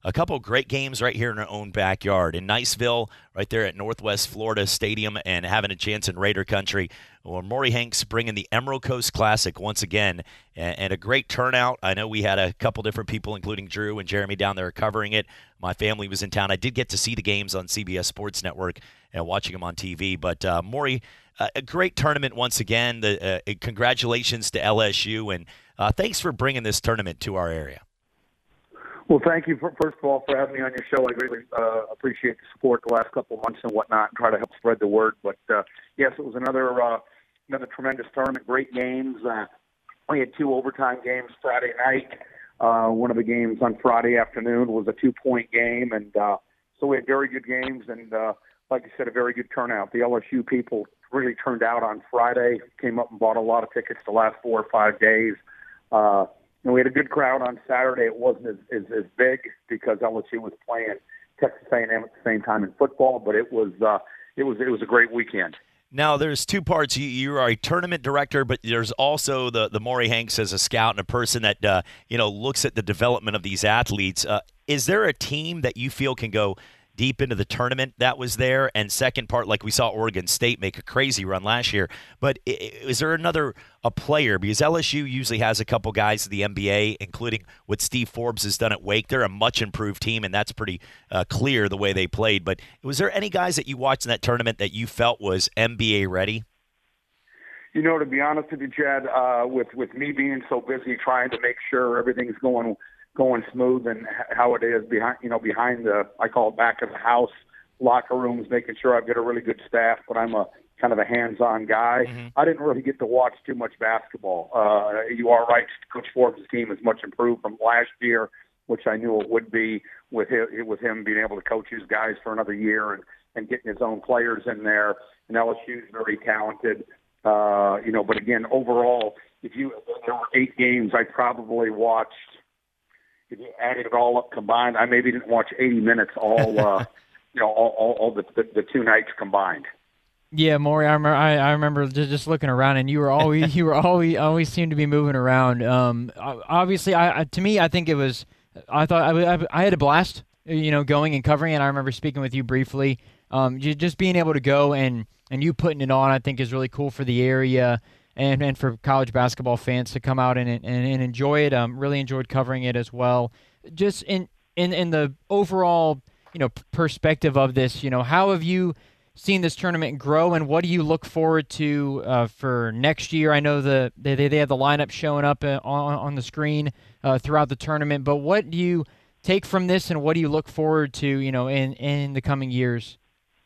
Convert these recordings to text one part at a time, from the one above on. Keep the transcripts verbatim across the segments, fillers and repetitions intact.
a couple great games right here in our own backyard in Niceville, right there at Northwest Florida Stadium, and having a chance in Raider Country. Well, Maury Hanks bringing the Emerald Coast Classic once again, and, and a great turnout. I know we had a couple different people, including Drew and Jeremy, down there covering it. My family was in town. I did get to see the games on C B S Sports Network and watching them on T V. But uh, Maury, uh, a great tournament once again. The, uh, congratulations to L S U, and uh, thanks for bringing this tournament to our area. Well, thank you, for, first of all, for having me on your show. I really uh, appreciate the support the last couple of months and whatnot, and try to help spread the word. But, uh, yes, it was another uh, another tremendous tournament, great games. Uh, we had two overtime games Friday night. Uh, one of the games on Friday afternoon was a two-point game, and uh, so we had very good games, and uh, like I said, a very good turnout. The L S U people really turned out on Friday, came up and bought a lot of tickets the last four or five days. Uh And we had a good crowd on Saturday. It wasn't as, as, as big because L S U was playing Texas A and M at the same time in football, but it was uh, it was it was a great weekend. Now, there's two parts. You, you are a tournament director, but there's also the the Maury Hanks as a scout and a person that uh, you know looks at the development of these athletes. Uh, is there a team that you feel can go deep into the tournament that was there? And second part, like we saw Oregon State make a crazy run last year, but is there another a player? Because L S U usually has a couple guys in the N B A, including what Steve Forbes has done at Wake. They're a much improved team, and that's pretty uh, clear the way they played. But was there any guys that you watched in that tournament that you felt was N B A ready? You know, to be honest with you, Chad, uh, with, with me being so busy trying to make sure everything's going going smooth and how it is behind, you know, behind the, I call it back of the house, locker rooms, making sure I've got a really good staff, but I'm a kind of a hands-on guy. Mm-hmm. I didn't really get to watch too much basketball. Uh, you are right. Coach Forbes' team is much improved from last year, which I knew it would be with him, with him being able to coach his guys for another year and, and getting his own players in there. And L S U's very talented. Uh, you know, but again, overall, if you, if there were eight games, I probably watched, if you added it all up combined, I maybe didn't watch eighty minutes all, uh, you know, all, all, all the, the, the two nights combined. Yeah, Maury, I remember, I, I remember just, just looking around, and you were always you were always always seemed to be moving around. Um, obviously, I, I to me, I think it was, I thought I, I, I had a blast, you know, going and covering it. I remember speaking with you briefly. Um, just being able to go and, and you putting it on, I think, is really cool for the area and, and for college basketball fans to come out and and, and enjoy it. Um, really enjoyed covering it as well. Just in, in in the overall, you know, perspective of this, you know, how have you seen this tournament grow, and what do you look forward to uh, for next year? I know the they they have the lineup showing up uh, on on the screen uh, throughout the tournament, but what do you take from this, and what do you look forward to, you know, in in the coming years?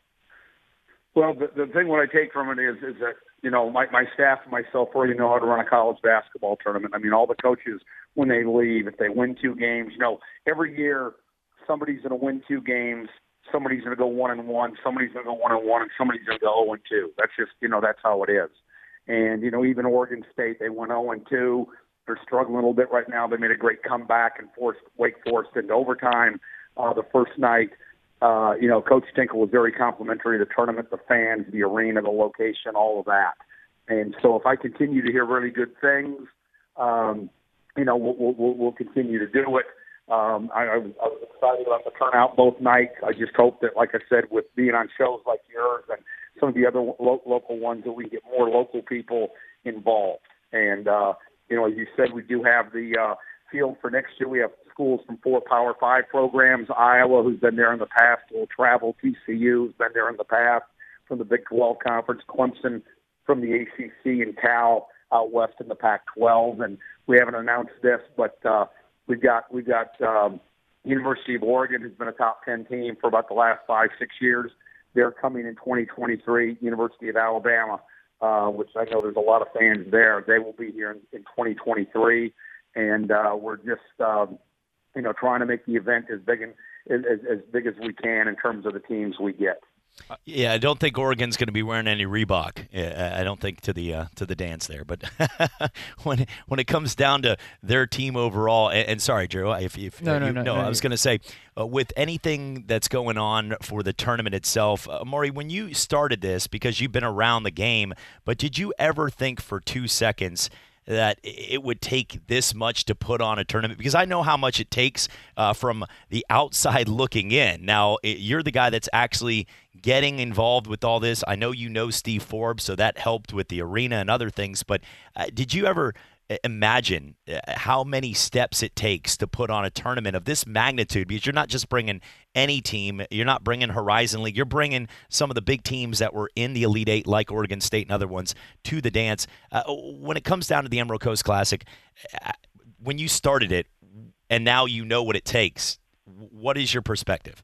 Well, the, the thing what I take from it is is that, you know, my, my staff and myself already know how to run a college basketball tournament. I mean, all the coaches, when they leave, if they win two games, you know, every year somebody's going to win two games, somebody's going to go one and one, somebody's going to go one and one, and somebody's going to go zero and two. That's just, you know, that's how it is. And, you know, even Oregon State, they went zero and two. They're struggling a little bit right now. They made a great comeback and forced Wake Forest into overtime uh, the first night. Uh, you know, Coach Tinkle was very complimentary of the tournament, the fans, the arena, the location, all of that. And so if I continue to hear really good things, um, you know, we'll, we'll, we'll continue to do it. Um, I, I, was, I was excited about the turnout both nights. I just hope that, like I said, with being on shows like yours and some of the other lo- local ones, that we can get more local people involved. And, uh, you know, as you said, we do have the uh, field for next year. We have schools from four Power Five programs. Iowa, who's been there in the past, will travel. T C U has been there in the past from the Big twelve Conference. Clemson from the A C C, and Cal out west in the Pac twelve. And we haven't announced this, but uh, we've got we've got um, University of Oregon, who's been a top ten team for about the last five six years. They're coming in twenty twenty-three. University of Alabama, uh, which I know there's a lot of fans there. They will be here in, in twenty twenty-three, and uh, we're just um, you know, trying to make the event as big and as, as big as we can in terms of the teams we get. Yeah, I don't think Oregon's going to be wearing any Reebok. I don't think to the uh, to the dance there. But when when it comes down to their team overall, and, and sorry, Drew, if, if no, uh, no, you, no, no, no, I was going to say, uh, with anything that's going on for the tournament itself, uh, Maury, when you started this, because you've been around the game, but did you ever think for two seconds that it would take this much to put on a tournament? Because I know how much it takes uh, from the outside looking in. Now, it, you're the guy that's actually getting involved with all this. I know you know Steve Forbes, so that helped with the arena and other things. But uh, did you ever imagine how many steps it takes to put on a tournament of this magnitude? Because you're not just bringing any team. You're not bringing Horizon League. You're bringing some of the big teams that were in the Elite Eight, like Oregon State and other ones, to the dance. Uh, when it comes down to the Emerald Coast Classic, uh, when you started it and now you know what it takes, what is your perspective?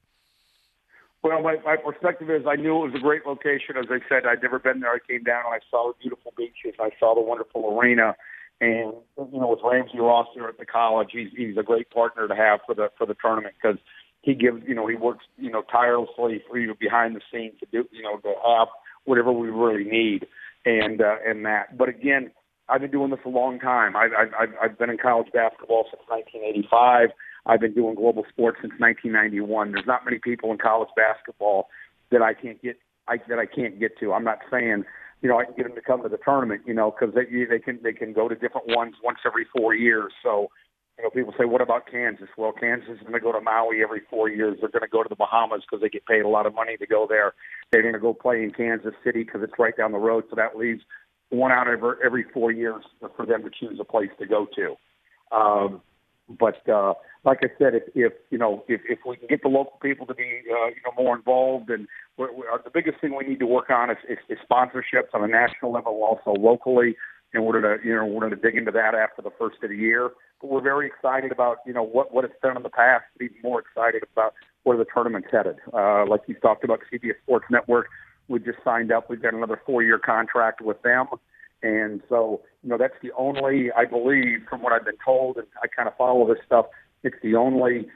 Well, my, my perspective is I knew it was a great location. As I said, I'd never been there. I came down and I saw the beautiful beaches. I saw the wonderful arena. And, you know, with Ramsey Ross there at the college, he's he's a great partner to have for the for the tournament because he gives, you know, he works, you know, tirelessly for you behind the scenes to do, you know, to have whatever we really need and uh, and that. But again, I've been doing this a long time. I've I've I've been in college basketball since nineteen eighty-five. I've been doing global sports since nineteen ninety-one. There's not many people in college basketball that I can't get I, that I can't get to. I'm not saying, you know, I can get them to come to the tournament, you know, because they they can they can go to different ones once every four years. So, you know, people say, what about Kansas? Well, Kansas is going to go to Maui every four years. They're going to go to the Bahamas because they get paid a lot of money to go there. They're going to go play in Kansas City because it's right down the road. So that leaves one out every every four years for them to choose a place to go to. Um, but uh, like I said, if, if you know if, if we can get the local people to be uh, you know more involved, and we're, we're, the biggest thing we need to work on is, is, is sponsorships on a national level, also locally. And we're going to you know we're going to dig into that after the first of the year. But we're very excited about you know what what it's done in the past. But even more excited about where the tournament's headed. Uh, like you talked about, C B S Sports Network. We just signed up. We've got another four-year contract with them. And so, you know, that's the only, I believe, from what I've been told, and I kind of follow this stuff, it's the only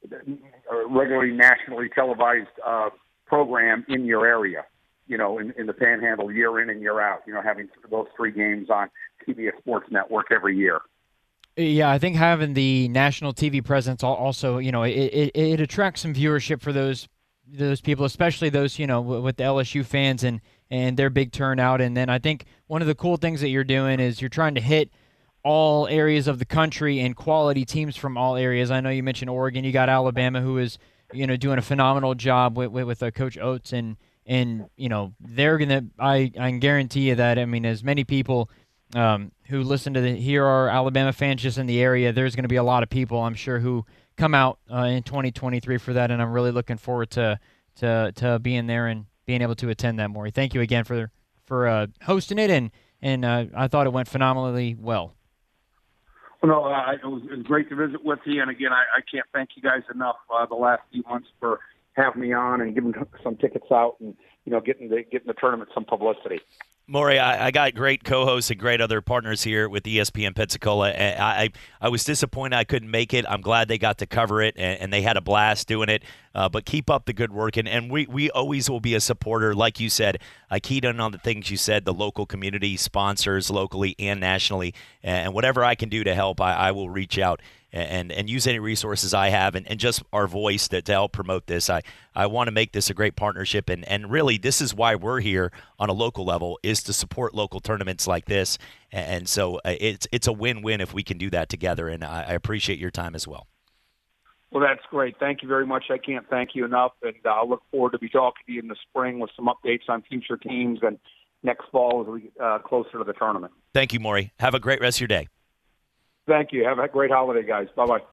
regularly nationally televised uh, program in your area, you know, in, in the Panhandle year in and year out, you know, having those three games on C B S Sports Network every year. Yeah, I think having the national T V presence also, you know, it, it, it attracts some viewership for those those people, especially those, you know, with the L S U fans and, and their big turnout. And then I think one of the cool things that you're doing is you're trying to hit all areas of the country and quality teams from all areas. I know you mentioned Oregon. You got Alabama, who is, you know, doing a phenomenal job with with, with uh, Coach Oates, and and you know they're gonna. I I can guarantee you that. I mean, as many people um, who listen to the here are Alabama fans just in the area, there's going to be a lot of people, I'm sure, who come out uh, in twenty twenty-three for that, and I'm really looking forward to to to being there and being able to attend that, Maury. Thank you again for for uh, hosting it, and and uh, I thought it went phenomenally well. Well, no, uh, it, was, it was great to visit with you, and again, I, I can't thank you guys enough uh, the last few months for having me on and giving some tickets out, and you know, getting the getting the tournament some publicity. Maury, I, I got great co-hosts and great other partners here with E S P N Pensacola. And I, I I was disappointed I couldn't make it. I'm glad they got to cover it, and, and they had a blast doing it. Uh, but keep up the good work, and, and we, we always will be a supporter. Like you said, I keyed in on the things you said, the local community sponsors locally and nationally, and whatever I can do to help, I, I will reach out and and use any resources I have, and, and just our voice to, to help promote this. I, I want to make this a great partnership, and, and really this is why we're here on a local level, is to support local tournaments like this. And so uh, it's it's a win-win if we can do that together, and I, I appreciate your time as well. Well, that's great. Thank you very much. I can't thank you enough, and uh, I'll look forward to be talking to you in the spring with some updates on future teams and next fall as we get uh, closer to the tournament. Thank you, Maury. Have a great rest of your day. Thank you. Have a great holiday, guys. Bye-bye.